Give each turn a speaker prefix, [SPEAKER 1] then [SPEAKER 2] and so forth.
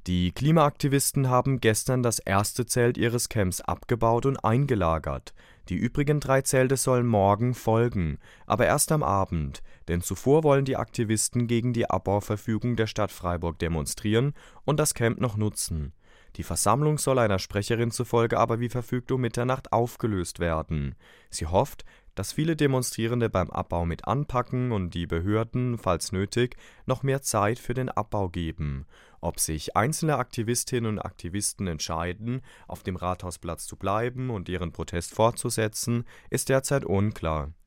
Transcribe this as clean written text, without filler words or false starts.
[SPEAKER 1] Die Klimaaktivisten haben gestern das erste Zelt ihres Camps abgebaut und eingelagert. Die übrigen 3 Zelte sollen morgen folgen, aber erst am Abend, denn zuvor wollen die Aktivisten gegen die Abbauverfügung der Stadt Freiburg demonstrieren und das Camp noch nutzen. Die Versammlung soll einer Sprecherin zufolge aber wie verfügt um Mitternacht aufgelöst werden. Sie hofft, dass viele Demonstrierende beim Abbau mit anpacken und die Behörden, falls nötig, noch mehr Zeit für den Abbau geben. Ob sich einzelne Aktivistinnen und Aktivisten entscheiden, auf dem Rathausplatz zu bleiben und ihren Protest fortzusetzen, ist derzeit unklar.